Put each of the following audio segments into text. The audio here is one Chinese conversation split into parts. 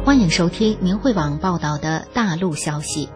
欢迎收听明慧网报道的大陆消息。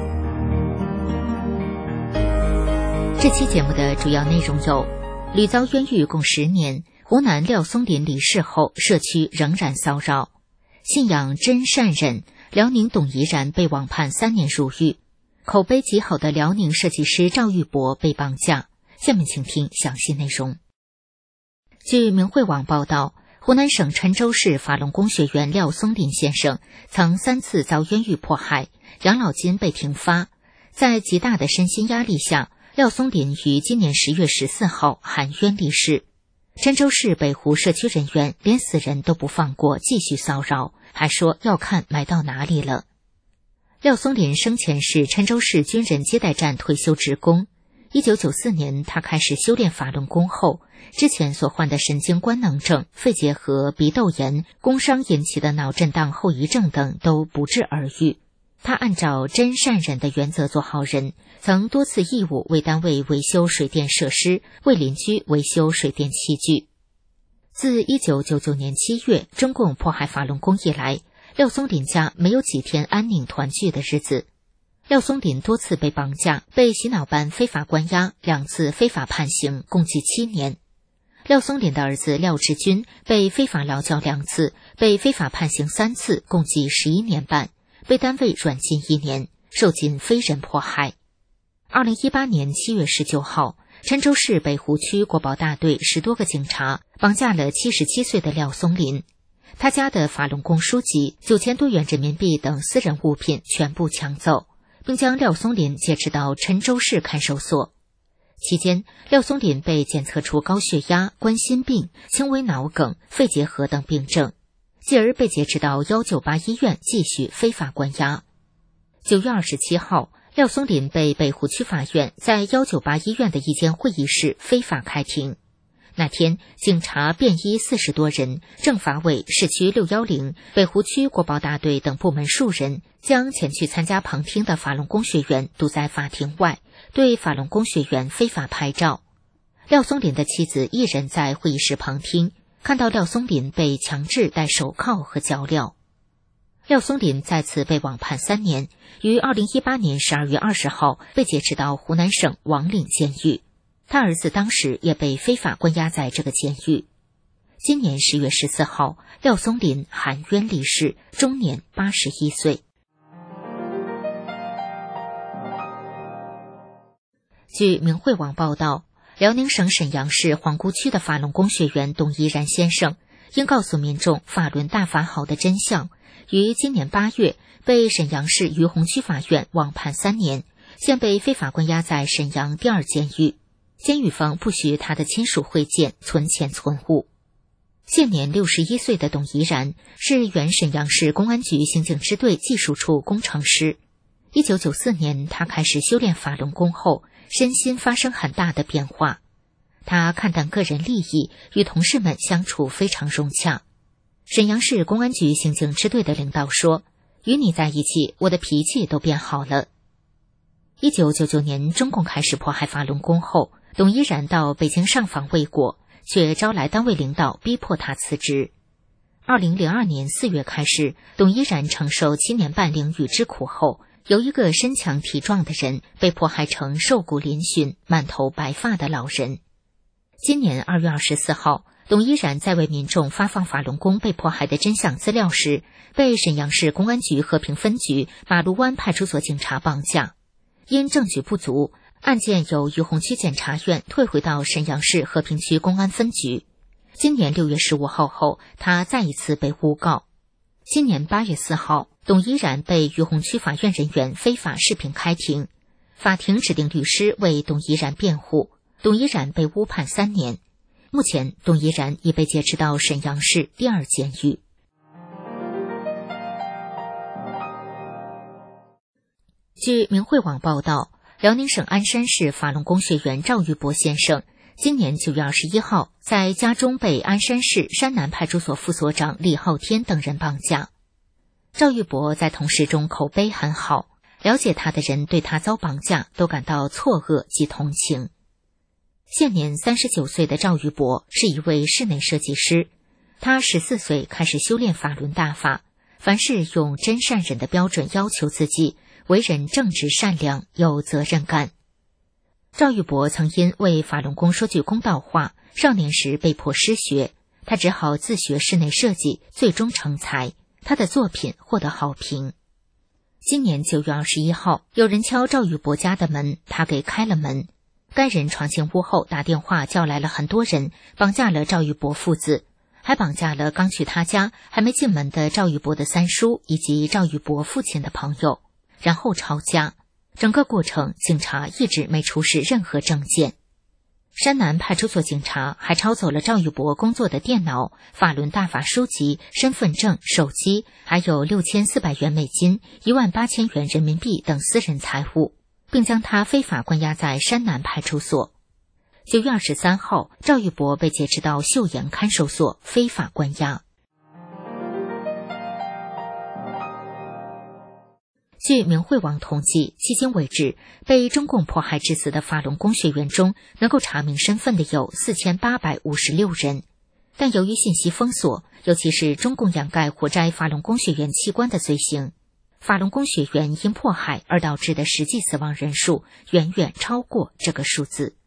这期节目的主要内容有：屡遭冤狱共10年，湖南廖松林离世后，社区仍然骚扰；信仰真善忍，辽宁董怡然被网判3年入狱；口碑极好的辽宁设计师赵玉博被绑架。下面请听详细内容。据明慧网报道，湖南省郴州市法轮功学员廖松林先生曾3次遭冤狱迫害，养老金被停发。在极大的身心压力下，廖松林于今年10月14号含冤离世。郴州市北湖社区人员连死人都不放过，继续骚扰，还说要看埋到哪里了。廖松林生前是郴州市军人接待站退休职工。1994年，他开始修炼法轮功后，之前所患的神经官能症、肺结核、鼻窦炎、工伤引起的脑震荡后遗症等都不治而愈。他按照真善忍的原则做好人，曾多次义务为单位维修水电设施，为邻居维修水电器具。自1999年7月中共迫害法轮功以来，廖松林家没有几天安宁团聚的日子。廖松林多次被绑架，被洗脑班非法关押，2次非法判刑，共计7年。廖松林的儿子廖志军被非法劳教2次，被非法判刑3次，共计11年半，被单位软禁1年，受尽非人迫害。2018年7月19号，郴州市北湖区国保大队10多个警察绑架了77岁的廖松林，他家的法轮功书籍、9000多元人民币等私人物品全部抢走，并将廖松林劫持到郴州市看守所。期间，廖松林被检测出高血压、冠心病、轻微脑梗、肺结核等病症，继而被劫持到198医院继续非法关押。9月27号，廖松林被北湖区法院在198医院的一间会议室非法开庭。那天，警察便衣40多人，政法委、市区610、北湖区国保大队等部门数人，将前去参加旁听的法轮功学员堵在法庭外，对法轮功学员非法拍照。廖松林的妻子一人在会议室旁听，看到廖松林被强制戴手铐和脚镣。廖松林再次被网判3年，于2018年12月20号被劫持到湖南省王岭监狱。他儿子当时也被非法关押在这个监狱。今年10月14号，廖松林含冤离世，终年81岁。据明慧网报道，辽宁省沈阳市皇姑区的法轮功学员董怡然先生因告诉民众法轮大法好的真相，于今年8月被沈阳市于洪区法院网判3年，现被非法关押在沈阳第2监狱。监狱方不许他的亲属会见、存钱存物。现年61岁的董怡然是原沈阳市公安局刑警支队技术处工程师。1994年，他开始修炼法轮功后，身心发生很大的变化。他看淡个人利益，与同事们相处非常融洽。沈阳市公安局刑警支队的领导说：“与你在一起，我的脾气都变好了。”1999年，中共开始迫害法轮功后，董怡然到北京上访未果，却招来单位领导逼迫他辞职。2002年4月开始，董怡然承受7年半领狱之苦后，由一个身强体壮的人被迫害成瘦骨嶙峋、满头白发的老人。今年2月24号，董怡然在为民众发放法轮功被迫害的真相资料时，被沈阳市公安局和平分局马路湾派出所警察绑架。因证据不足，案件由于洪区检察院退回到沈阳市和平区公安分局。今年6月15号后，他再一次被诬告。今年8月4号，董怡然被于洪区法院人员非法视频开庭，法庭指定律师为董怡然辩护，董怡然被诬判3年。目前，董怡然已被劫持到沈阳市第2监狱。据明慧网报道，辽宁省鞍山市法轮功学员赵玉博先生今年9月21号在家中被鞍山市山南派出所副所长李浩天等人绑架。赵玉博在同事中口碑很好，了解他的人对他遭绑架都感到错愕及同情。现年39岁的赵玉博是一位室内设计师，他14岁开始修炼法轮大法， 凡事用真善忍的标准要求自己，为人正直善良，有责任感。赵玉伯曾因为法轮功说句公道话，少年时被迫失学，他只好自学室内设计，最终成才。他的作品获得好评。今年9月21号，有人敲赵玉伯家的门，他给开了门。该人闯进屋后，打电话叫来了很多人，绑架了赵玉伯父子，还绑架了刚去他家还没进门的赵玉伯的三叔以及赵玉伯父亲的朋友，然后抄家。整个过程，警察一直没出示任何证件。山南派出所警察还抄走了赵玉伯工作的电脑、法轮大法书籍、身份证、手机，还有6400元美金、18000元人民币等私人财物，并将他非法关押在山南派出所。9月23号，赵玉伯被解职到秀岩看守所非法关押。据明慧网统计，迄今为止，被中共迫害致死的法轮功学员中，能够查明身份的有4856人。但由于信息封锁，尤其是中共掩盖活摘法轮功学员器官的罪行，法轮功学员因迫害而导致的实际死亡人数远远超过这个数字。